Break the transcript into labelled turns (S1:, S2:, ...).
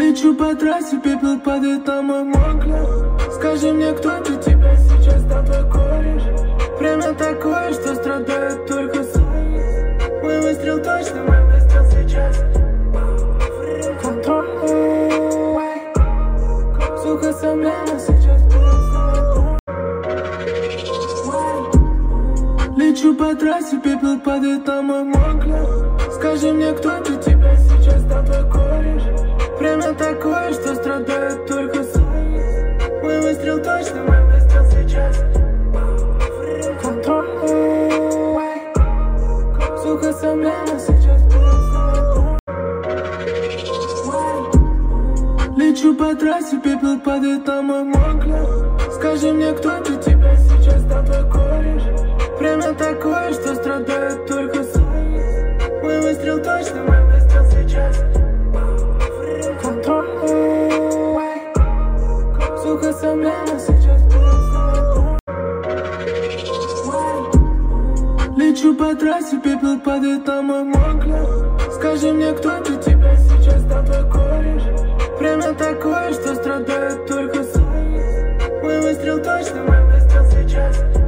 S1: Лечу по трассе, пепел падает на мой моклер. Скажи мне, кто ты, тебя сейчас там твой кореш. Время такое, что страдает только совесть. Мой выстрел точно, мой выстрел сейчас. Контроль. Сука, сомнения сейчас будет. Лечу по трассе, пепел падает на мой моклер. Скажи мне, кто ты, тебя сейчас там твой кореш. Время такое, что страдает только совесть. Мой выстрел точно, мой выстрел сейчас. Контроль. Сука, сомнения сейчас будет. Лечу по трассе, пепел падает на мой моклер. Скажи мне, кто ты, тебя сейчас там твой кореш. Время такое, что страдает только совесть. Мой выстрел точно, мой выстрел сейчас. Контроль. Сука, сомнения сейчас будет. Лечу по трассе, пепел падает на мой моклер. Скажи мне, кто ты, тебя сейчас там твой кореш. Время такое, что страдает только совесть. Мой выстрел точно, мой выстрел сейчас.